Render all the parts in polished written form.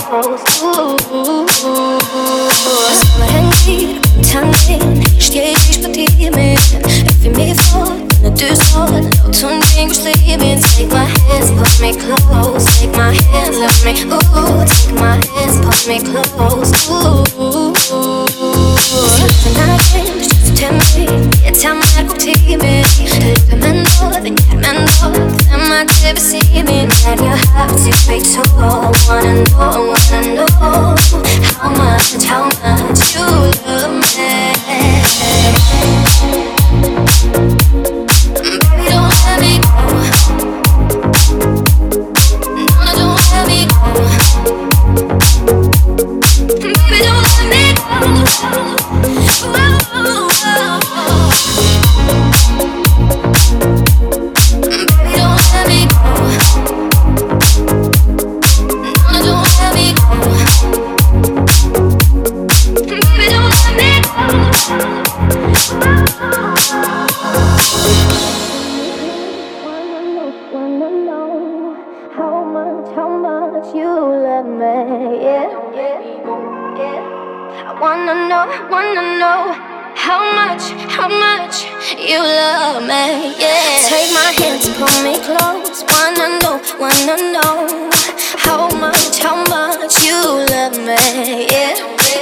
close. Sola hänger runt tanken, steg ich bei dir mit. Öffne mir vor, när du står, låt hundring gå sliven. Take my hands, pull me close. Take my hands, let me, ooh. Take my hands, pull me close, ooh. Sluta naken, du känns tämlig. Jag tar mig på timmen. Hur men då, den gör men då. Glöm att du vill se mig när jag har till mig så. Wanna know how much you love me. Baby, don't let me go. No, don't let me go. Baby, don't let me go. Whoa. Baby, don't let me go. No, don't let me go. Baby, don't let me go. Wanna know how much you love me, yeah. I wanna know how much you love me, yeah. Take my hands, pull me close. Wanna know how much you love me, yeah.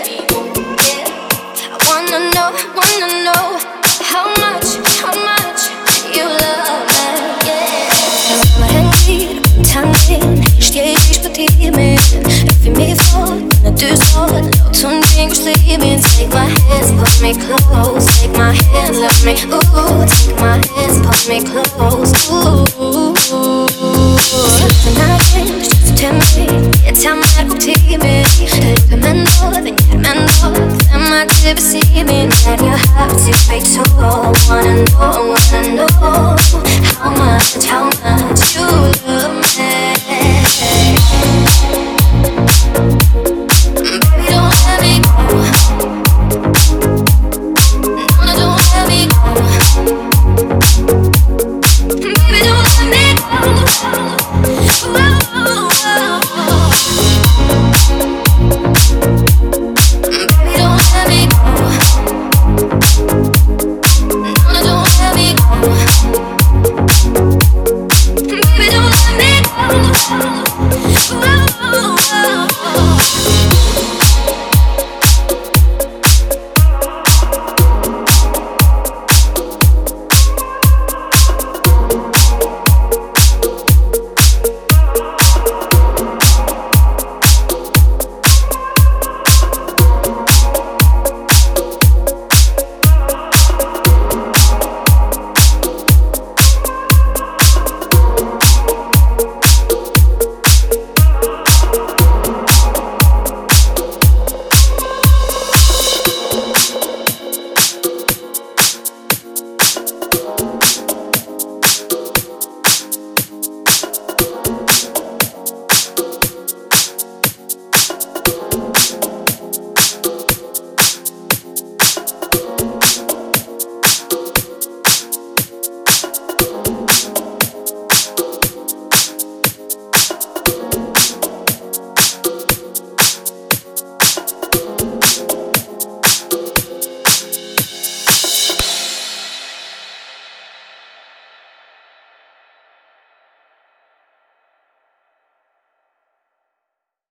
I wanna know how much you love me, yeah. Sola hänger runt tanken, steg ich bei dir mit. Öffne mir vor, när du står, låt hundring gå sliven. Take my hands, pull me close. Take my hands, let me, ooh. Take my hands, pull me close, ooh. Sluta naken, du känns tämlig. Jag tar mig på timmen. Hur men då, den gör men då. Glöm att du vill se mig när jag har till mig så. Wanna know